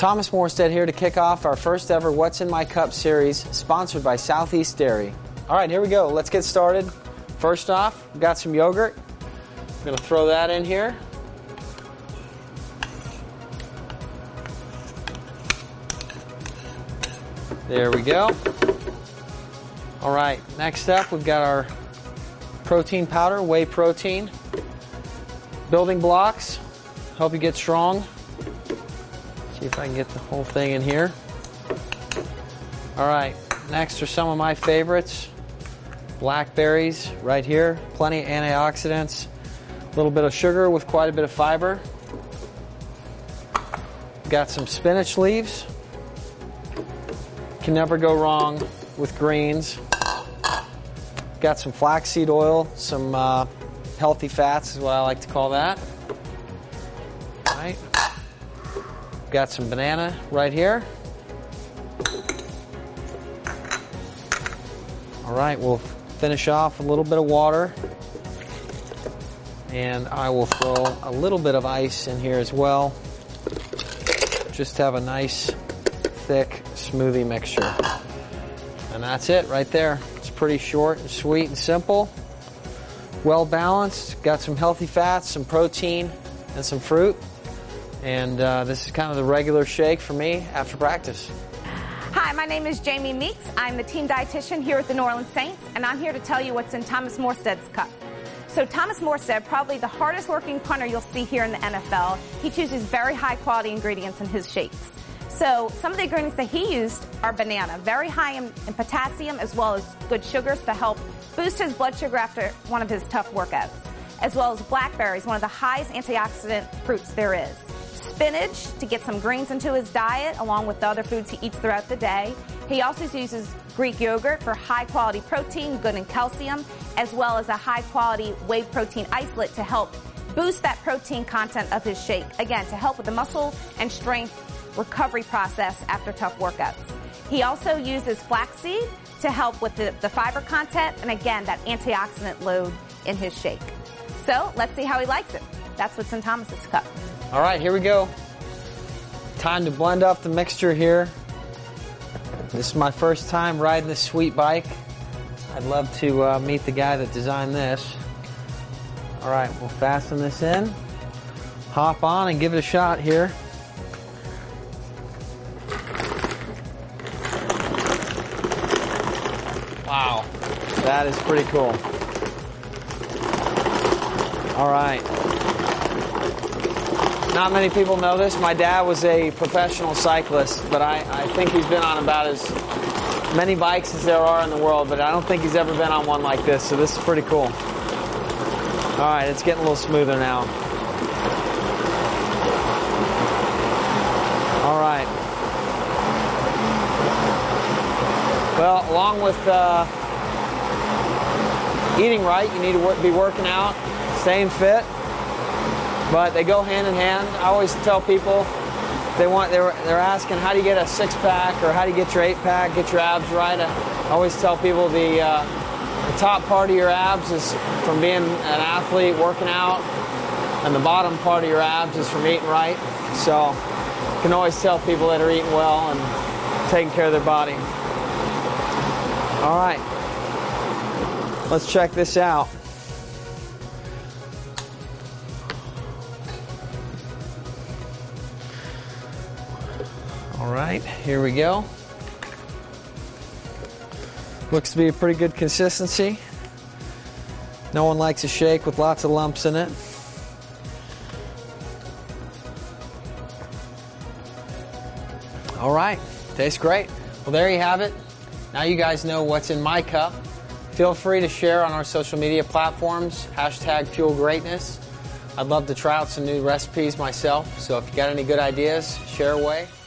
Thomas Morstead here to kick off our first ever What's in My Cup series, sponsored by Southeast Dairy. All right, here we go. Let's get started. First off, we've got some yogurt. I'm going to throw that in here. There we go. All right, next up, we've got our protein powder, whey protein. Building blocks, help you get strong. See if I can get the whole thing in here. All right, next are some of my favorites. Blackberries right here, plenty of antioxidants, a little bit of sugar with quite a bit of fiber. Got some spinach leaves. Can never go wrong with greens. Got some flaxseed oil, some healthy fats is what I like to call that. All right. Got some banana right here. All right, we'll finish off a little bit of water. And I will throw a little bit of ice in here as well. Just to have a nice, thick smoothie mixture. And that's it right there. It's pretty short and sweet and simple. Well balanced. Got some healthy fats, some protein, and some fruit. And this is kind of the regular shake for me after practice. Hi, my name is Jamie Meeks. I'm the team dietitian here at the New Orleans Saints, and I'm here to tell you what's in Thomas Morstead's cup. So Thomas Morstead, probably the hardest working punter you'll see here in the NFL. He chooses very high quality ingredients in his shakes. So some of the ingredients that he used are banana, very high in potassium as well as good sugars to help boost his blood sugar after one of his tough workouts, as well as blackberries, one of the highest antioxidant fruits there is. Spinach to get some greens into his diet along with the other foods he eats throughout the day. He also uses Greek yogurt for high quality protein, good in calcium, as well as a high quality whey protein isolate to help boost that protein content of his shake. Again, to help with the muscle and strength recovery process after tough workouts. He also uses flaxseed to help with the fiber content and again, that antioxidant load in his shake. So let's see how he likes it. That's what's in Thomas's cup. All right, here we go. Time to blend up the mixture here. This is my first time riding this sweet bike. I'd love to meet the guy that designed this. All right, we'll fasten this in, hop on and give it a shot here. Wow, that is pretty cool. All right. Not many people know this. My dad was a professional cyclist, but I think he's been on about as many bikes as there are in the world, but I don't think he's ever been on one like this, so this is pretty cool. All right, it's getting a little smoother now. All right. Well, along with eating right, you need to be working out, staying fit. But they go hand in hand. I always tell people they're asking how do you get a six-pack or how do you get your eight-pack, get your abs right. I always tell people the top part of your abs is from being an athlete, working out, and the bottom part of your abs is from eating right. So you can always tell people that are eating well and taking care of their body. All right, let's check this out. All right, here we go. Looks to be a pretty good consistency. No one likes a shake with lots of lumps in it. All right, tastes great. Well, there you have it. Now you guys know what's in my cup. Feel free to share on our social media platforms, #FuelGreatness. I'd love to try out some new recipes myself, so if you got any good ideas, share away.